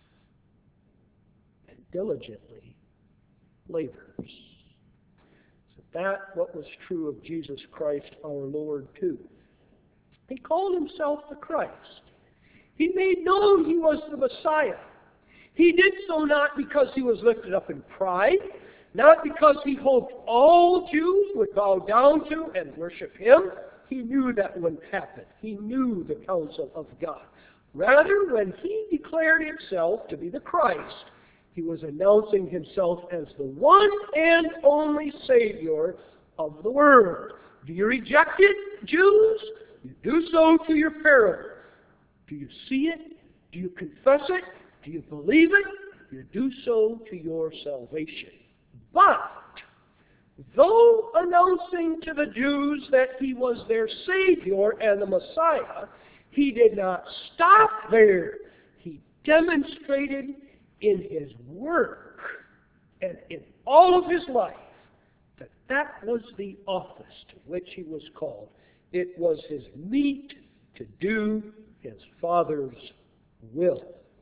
and diligently labors. So that what was true of Jesus Christ our Lord too. He called himself the Christ. He made known he was the Messiah. He did so not because he was lifted up in pride, not because he hoped all Jews would bow down to and worship him. He knew that wouldn't happen. He knew the counsel of God. Rather, when he declared himself to be the Christ, he was announcing himself as the one and only Savior of the world. Do you reject it, Jews? You do so to your peril. Do you see it? Do you confess it? Do you believe it? You do so to your salvation. But though announcing to the Jews that he was their Savior and the Messiah, he did not stop there. He demonstrated in his work and in all of his life that that was the office to which he was called. It was his meat to do his Father's will.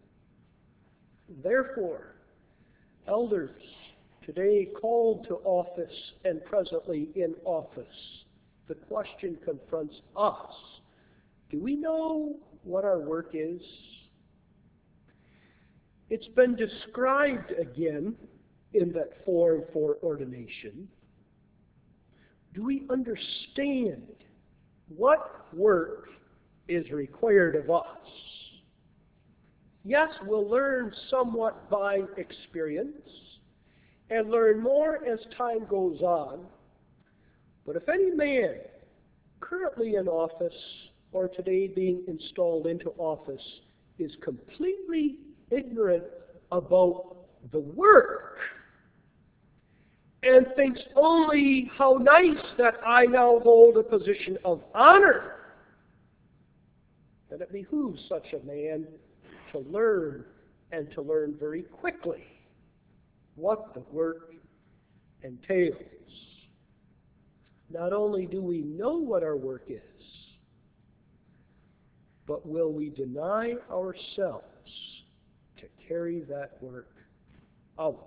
Therefore, elders today called to office and presently in office, the question confronts us. Do we know what our work is? It's been described again in that form for ordination. Do we understand what work is required of us? Yes, we'll learn somewhat by experience and learn more as time goes on. But if any man currently in office or today being installed into office is completely ignorant about the work and thinks only how nice that I now hold a position of honor, then it behooves such a man to learn, and to learn very quickly, what the work entails. Not only do we know what our work is, but will we deny ourselves to carry that work out?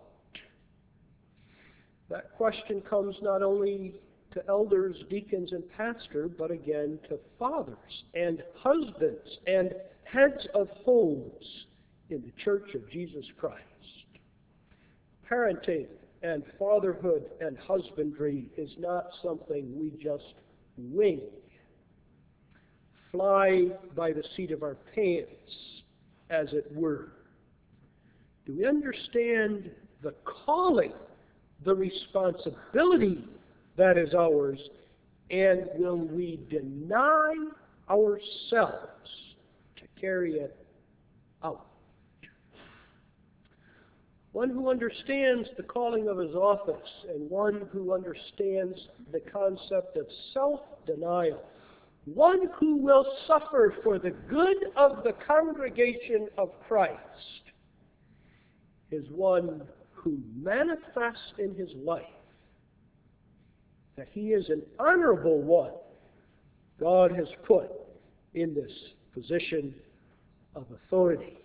That question comes not only to elders, deacons, and pastors, but again to fathers and husbands and heads of homes in the Church of Jesus Christ. Parenting and fatherhood and husbandry is not something we just wing, fly by the seat of our pants, as it were. Do we understand the calling, the responsibility that is ours, and will we deny ourselves to carry it out? One who understands the calling of his office, and one who understands the concept of self-denial, one who will suffer for the good of the congregation of Christ, is one who manifests in his life that he is an honorable one God has put in this position of authority.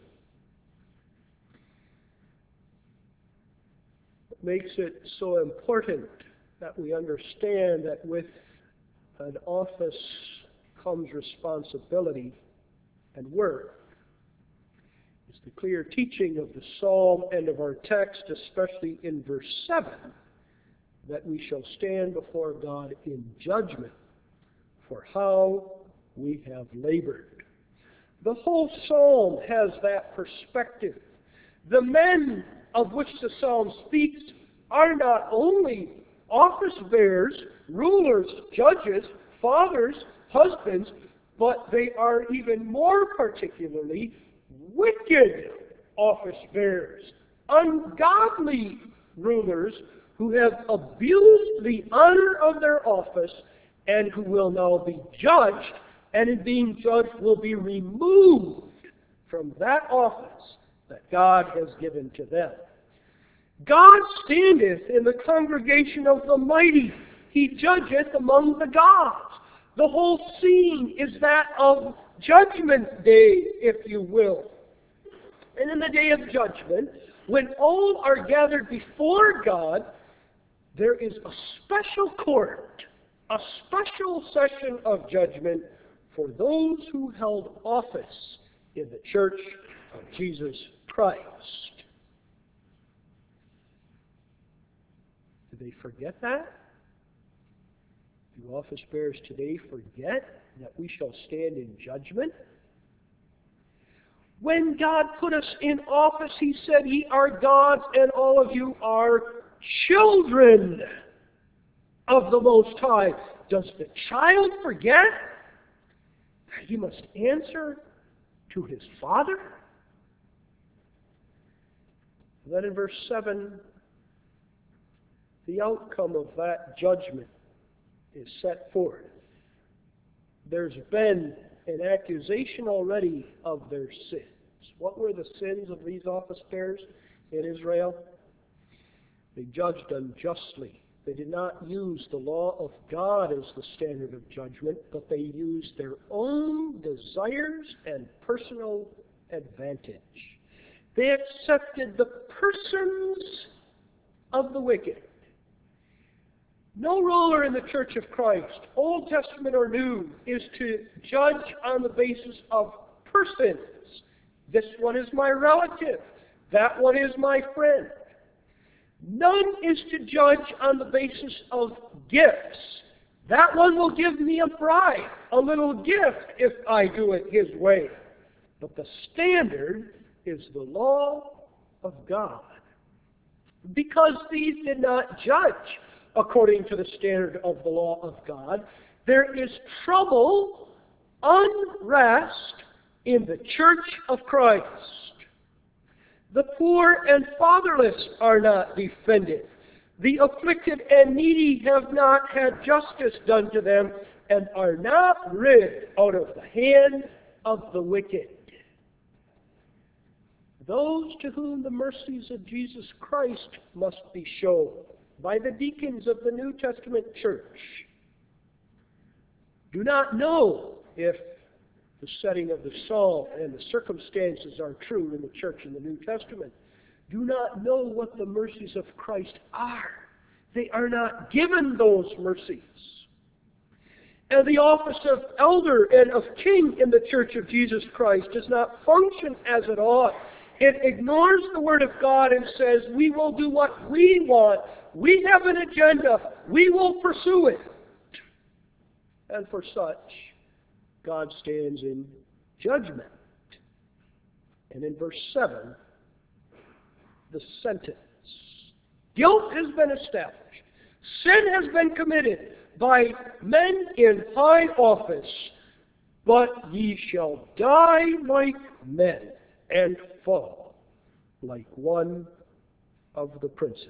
It makes it so important that we understand that with an office comes responsibility and work. It's the clear teaching of the psalm and of our text, especially in verse seven, that we shall stand before God in judgment for how we have labored. The whole psalm has that perspective. The men of which the psalm speaks are not only office bearers, rulers, judges, fathers, husbands, but they are even more particularly wicked office bearers, ungodly rulers who have abused the honor of their office and who will now be judged, and in being judged will be removed from that office that God has given to them. God standeth in the congregation of the mighty. He judgeth among the gods. The whole scene is that of Judgment Day, if you will. And in the day of judgment, when all are gathered before God, there is a special court, a special session of judgment for those who held office in the Church of Jesus Christ. Do they forget that? Do office bearers today forget that we shall stand in judgment? When God put us in office, He said, "Ye are gods, and all of you are children of the Most High." Does the child forget that he must answer to his father? Then in verse seven, the outcome of that judgment is set forth. There's been an accusation already of their sins. What were the sins of these office bearers in Israel? They judged unjustly. They did not use the law of God as the standard of judgment, but they used their own desires and personal advantage. They accepted the persons of the wicked. No ruler in the Church of Christ, Old Testament or New, is to judge on the basis of persons. This one is my relative. That one is my friend. None is to judge on the basis of gifts. That one will give me a bribe, a little gift, if I do it his way. But the standard is the law of God. Because these did not judge according to the standard of the law of God, there is trouble, unrest in the Church of Christ. The poor and fatherless are not defended. The afflicted and needy have not had justice done to them, and are not rid out of the hand of the wicked. Those to whom the mercies of Jesus Christ must be shown by the deacons of the New Testament church do not know if the setting of the psalm and the circumstances are true in the church in the New Testament, do not know what the mercies of Christ are. They are not given those mercies. And the office of elder and of king in the church of Jesus Christ does not function as it ought. It ignores the Word of God and says, we will do what we want. We have an agenda. We will pursue it. And for such, God stands in judgment. And in verse seven, the sentence. Guilt has been established. Sin has been committed by men in high office. But ye shall die like men, and fall like one of the princes.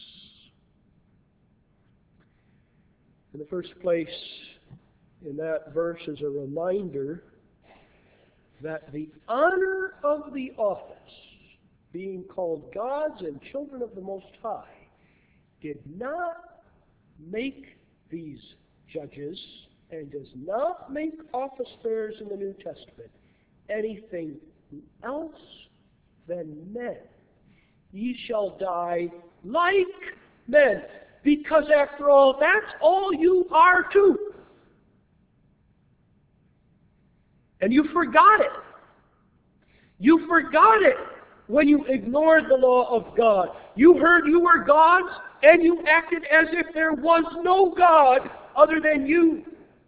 In the first place, in that verse is a reminder that the honor of the office, being called gods and children of the Most High, did not make these judges and does not make office bearers in the New Testament anything else than men. Ye shall die like men, because after all, that's all you are too. And you forgot it. You forgot it when you ignored the law of God. You heard you were gods, and you acted as if there was no God other than you.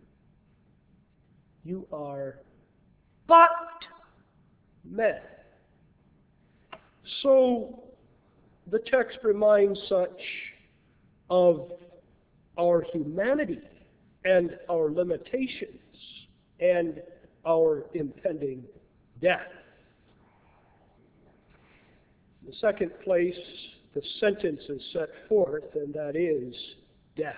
You are but men. So the text reminds such of our humanity and our limitations and our impending death. In the second place, the sentence is set forth, and that is death.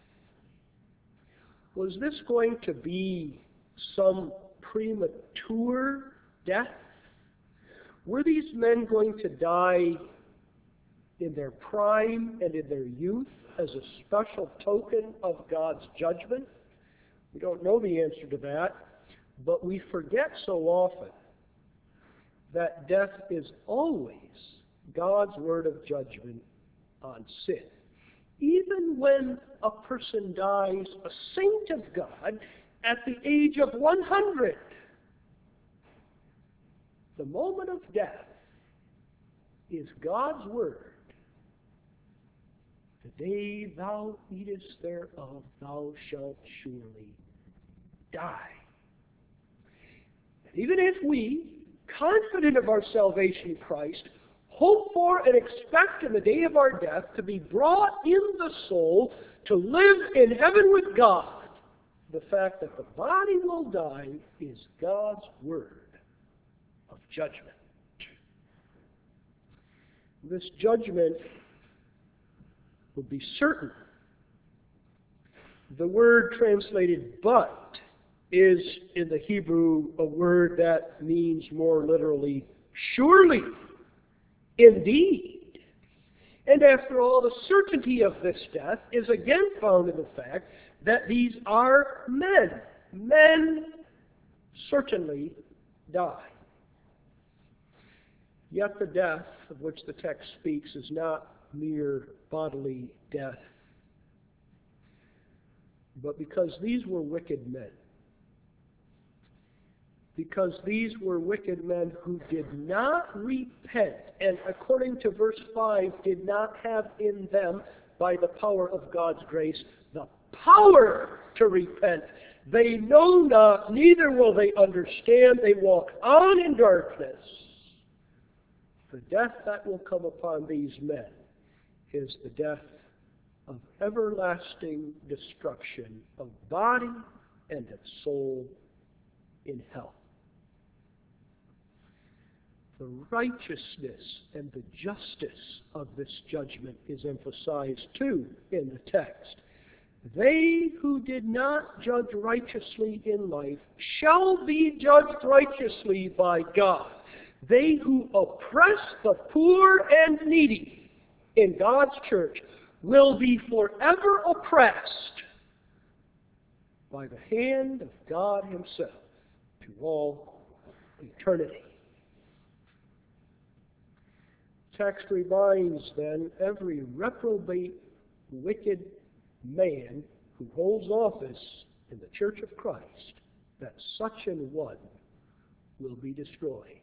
Was this going to be some premature death? Were these men going to die in their prime and in their youth as a special token of God's judgment? We don't know the answer to that, but we forget so often that death is always God's word of judgment on sin. Even when a person dies a saint of God at the age of one hundred, the moment of death is God's word. The day thou eatest thereof, thou shalt surely die. And even if we, confident of our salvation in Christ, hope for and expect in the day of our death to be brought in the soul to live in heaven with God, the fact that the body will die is God's word of judgment. This judgment will be certain. The word translated but is in the Hebrew a word that means more literally surely, indeed. And after all, the certainty of this death is again found in the fact that these are men. Men certainly die. Yet the death of which the text speaks is not mere bodily death, but because these were wicked men. Because these were wicked men who did not repent, and according to verse five, did not have in them, by the power of God's grace, the power to repent. They know not, neither will they understand. They walk on in darkness. The death that will come upon these men is the death of everlasting destruction of body and of soul in hell. the righteousness and the justice of this judgment is emphasized too in the text. They who did not judge righteously in life shall be judged righteously by God. They who oppress the poor and needy in God's church will be forever oppressed by the hand of God Himself to all eternity. The text reminds then every reprobate, wicked man who holds office in the Church of Christ that such an one will be destroyed.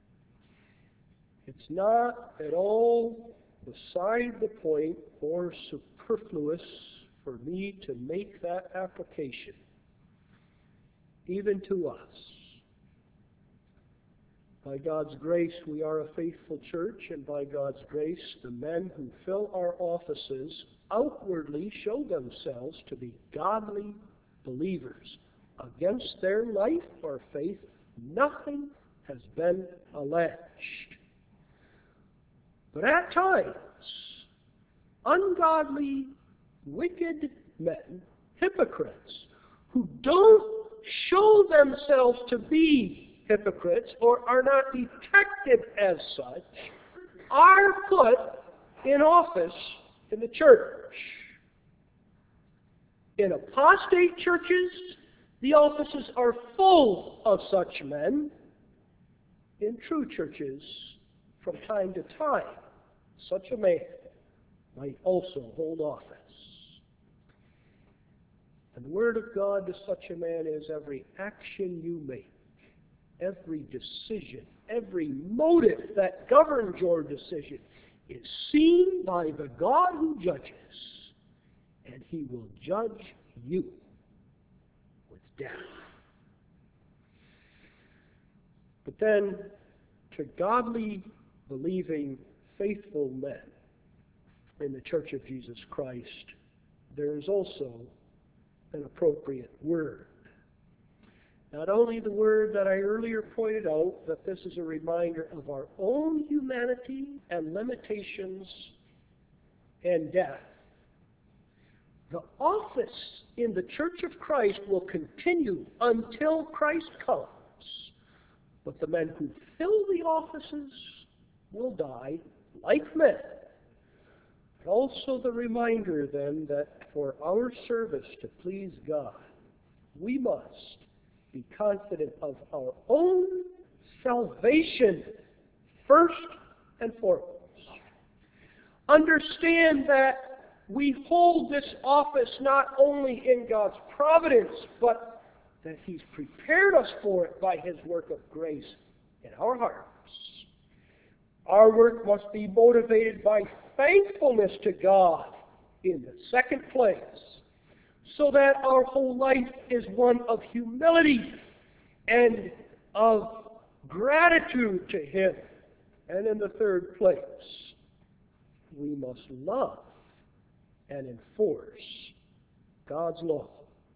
It's not at all beside the point or superfluous for me to make that application, even to us. By God's grace, we are a faithful church, and by God's grace, the men who fill our offices outwardly show themselves to be godly believers. Against their life or faith, nothing has been alleged. But at times, ungodly, wicked men, hypocrites, who don't show themselves to be hypocrites or are not detected as such, are put in office in the church. In apostate churches, the offices are full of such men. In true churches, from time to time, such a man might also hold office. And the word of God to such a man is every action you make, every decision, every motive that governs your decision is seen by the God who judges, and He will judge you with death. But then, to godly, believing, faithful men in the Church of Jesus Christ, there is also an appropriate word. Not only the word that I earlier pointed out, that this is a reminder of our own humanity and limitations and death. The office in the Church of Christ will continue until Christ comes. But the men who fill the offices will die like men. But also the reminder then that for our service to please God, we must be confident of our own salvation first and foremost. Understand that we hold this office not only in God's providence, but that He's prepared us for it by His work of grace in our hearts. Our work must be motivated by thankfulness to God in the second place, so that our whole life is one of humility and of gratitude to Him. And in the third place, we must love and enforce God's law.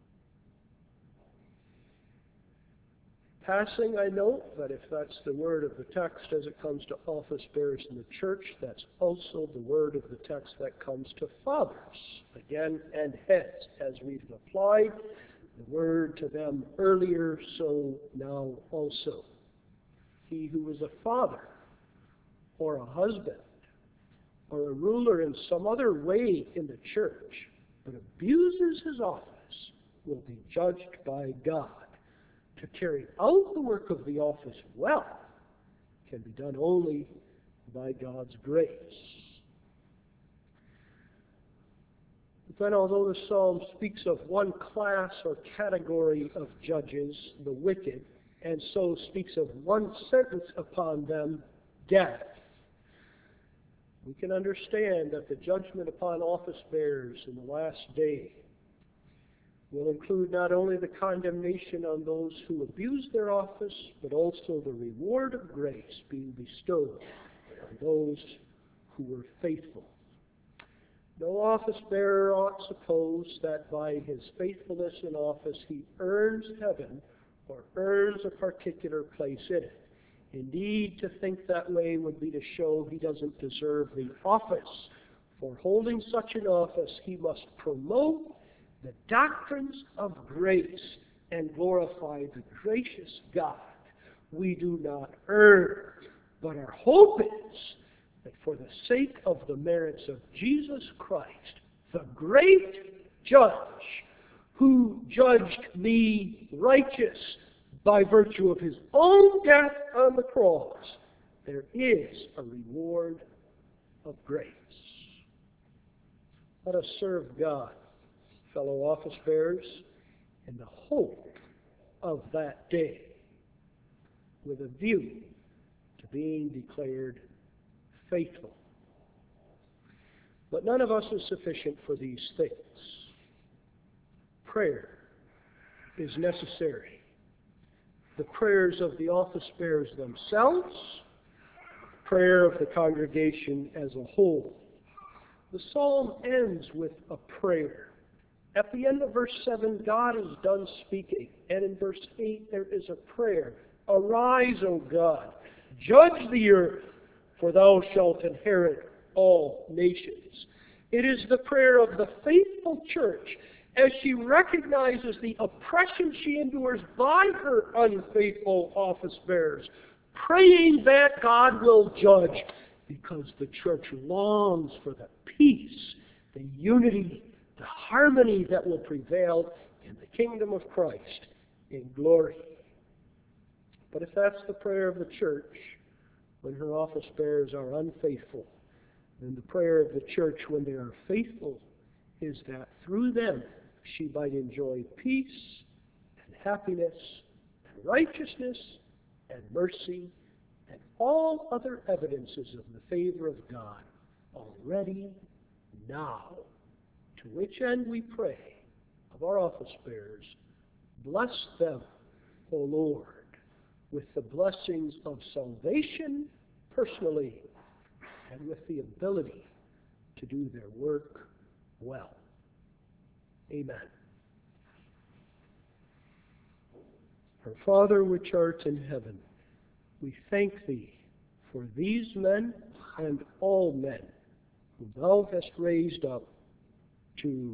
Passing, I note that if that's the word of the text as it comes to office bearers in the church, that's also the word of the text that comes to fathers, again, and heads, as we've applied the word to them earlier, so now also. He who is a father, or a husband, or a ruler in some other way in the church, but abuses his office, will be judged by God. To carry out the work of the office well can be done only by God's grace. But then, although the psalm speaks of one class or category of judges, the wicked, and so speaks of one sentence upon them, death, we can understand that the judgment upon office bearers in the last day will include not only the condemnation on those who abuse their office, but also the reward of grace being bestowed on those who were faithful. No office bearer ought suppose that by his faithfulness in office he earns heaven or earns a particular place in it. Indeed, to think that way would be to show he doesn't deserve the office. For holding such an office, he must promote the doctrines of grace and glorify the gracious God we do not earn. But our hope is that for the sake of the merits of Jesus Christ, the great judge, who judged me righteous by virtue of his own death on the cross, there is a reward of grace. Let us serve God, fellow office bearers, in the hope of that day, with a view to being declared faithful. But none of us is sufficient for these things. Prayer is necessary. The prayers of the office bearers themselves, prayer of the congregation as a whole. The psalm ends with a prayer. At the end of verse seven, God is done speaking. And in verse eight, there is a prayer. Arise, O God, judge the earth, for thou shalt inherit all nations. It is the prayer of the faithful church as she recognizes the oppression she endures by her unfaithful office bearers, praying that God will judge, because the church longs for the peace, the unity, the harmony that will prevail in the kingdom of Christ in glory. But if that's the prayer of the church when her office bearers are unfaithful, then the prayer of the church when they are faithful is that through them she might enjoy peace and happiness and righteousness and mercy and all other evidences of the favor of God already now. To which end we pray of our office bearers, bless them, O Lord, with the blessings of salvation personally and with the ability to do their work well. Amen. Our Father which art in heaven, we thank Thee for these men and all men whom Thou hast raised up to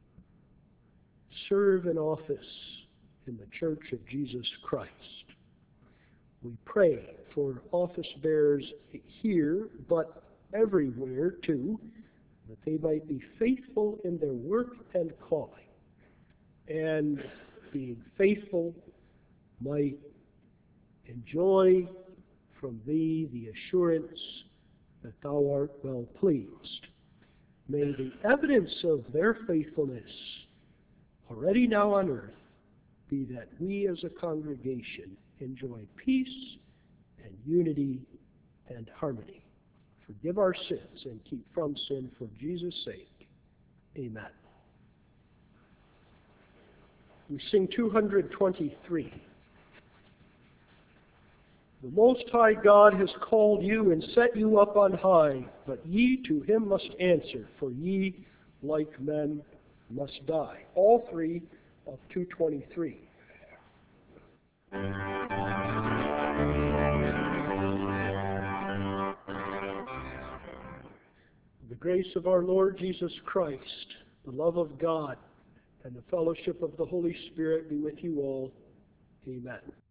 serve in office in the Church of Jesus Christ. We pray for office bearers here, but everywhere too, that they might be faithful in their work and calling, and being faithful might enjoy from Thee the assurance that Thou art well pleased. May the evidence of their faithfulness already now on earth be that we as a congregation enjoy peace and unity and harmony. Forgive our sins and keep from sin for Jesus' sake. Amen. We sing two hundred twenty-three. The Most High God has called you and set you up on high, but ye to him must answer, for ye, like men, must die. All three of two twenty-three. The grace of our Lord Jesus Christ, the love of God, and the fellowship of the Holy Spirit be with you all. Amen.